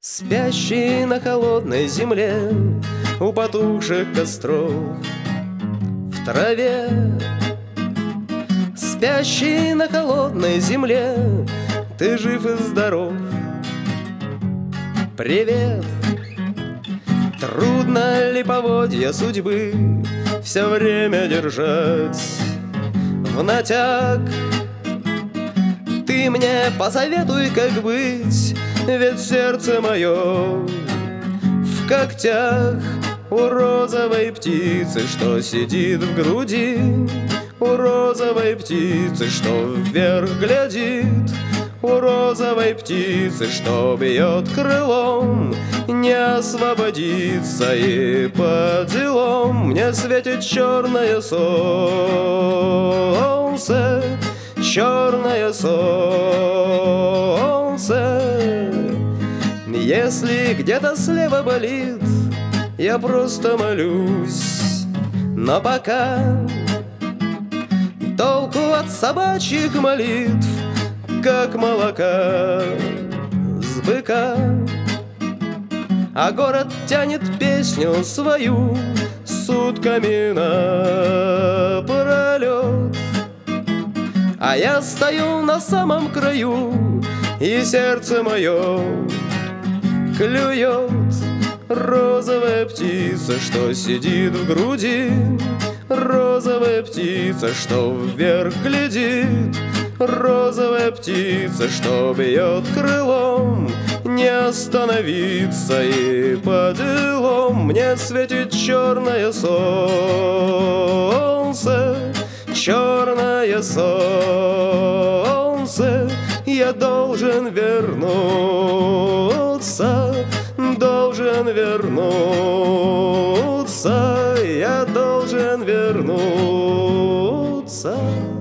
Спящий на холодной земле у потухших костров в траве. Спящий на холодной земле, ты жив и здоров. Привет! Трудно ли поводья судьбы все время держать в натяг? Ты мне посоветуй, как быть, ведь сердце мое в когтях. У розовой птицы, что сидит в груди, у розовой птицы, что вверх глядит, у розовой птицы, что бьет крылом, не освободиться и по делам. Мне светит черное солнце, черное солнце. Если где-то слева болит, я просто молюсь. Но пока толку от собачьих молитв, как молока с быка. А город тянет песню свою сутками напролет. А я стою на самом краю, и сердце мое клюет. Розовая птица, что сидит в груди, розовая птица, что вверх глядит, розовая птица, что бьет крылом, не остановиться и по делам. Мне светит черное солнце, черное солнце. Я должен вернуться, должен вернуться, я должен вернуться.